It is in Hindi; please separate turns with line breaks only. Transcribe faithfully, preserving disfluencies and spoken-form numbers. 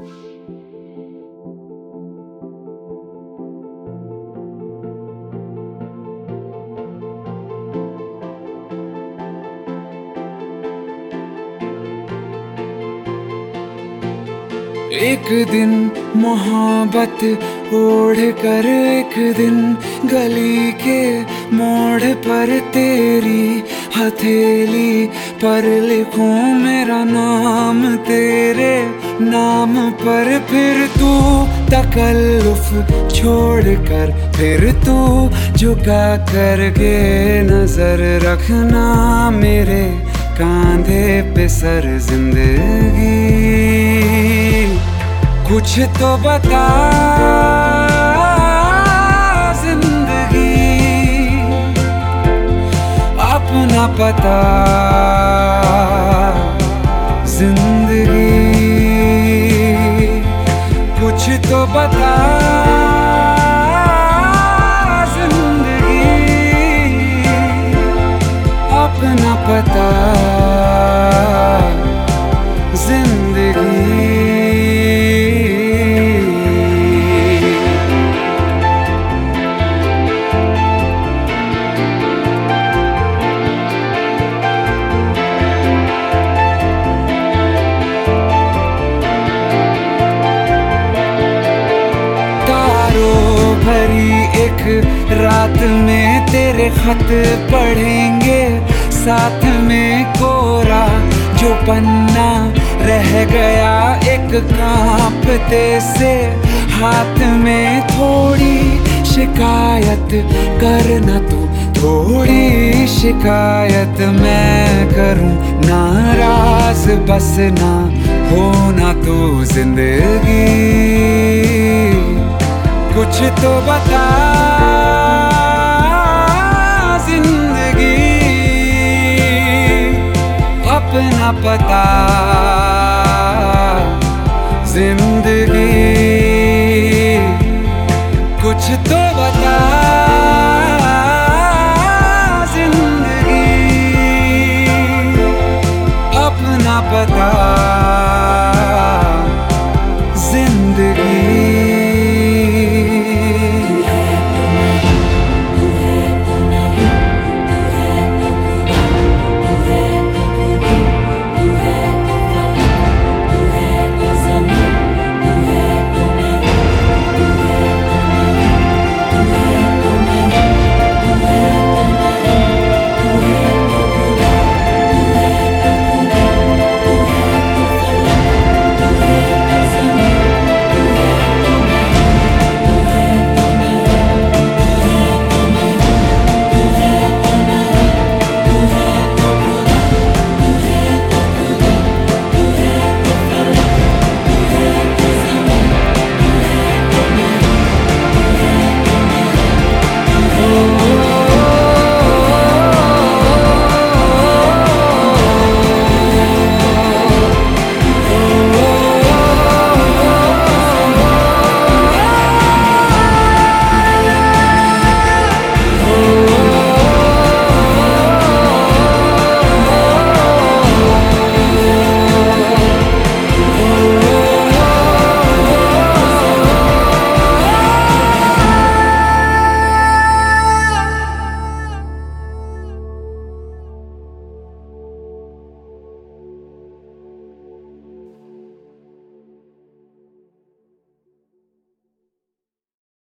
एक दिन मोहब्बत ओढ़ कर एक दिन गली के मोड़ पर तेरी हथेली पर लिखूं मेरा नाम तेरे नाम पर। फिर तू तकल्लुफ छोड़ कर फिर तू झुका करके नजर रखना मेरे कांधे पे सर जिंदगी। कुछ तो बता जिंदगी अपना पता जिंदगी। कुछ तो बता जिंदगी अपना पता जिंदगी। भरी एक रात में तेरे खत पढ़ेंगे साथ में कोरा जो पन्ना रह गया एक कांपते से हाथ में। थोड़ी शिकायत करना तू थोड़ी शिकायत मैं करूं नाराज बस ना होना तू जिंदगी। कुछ तो बता जिंदगी अपना पता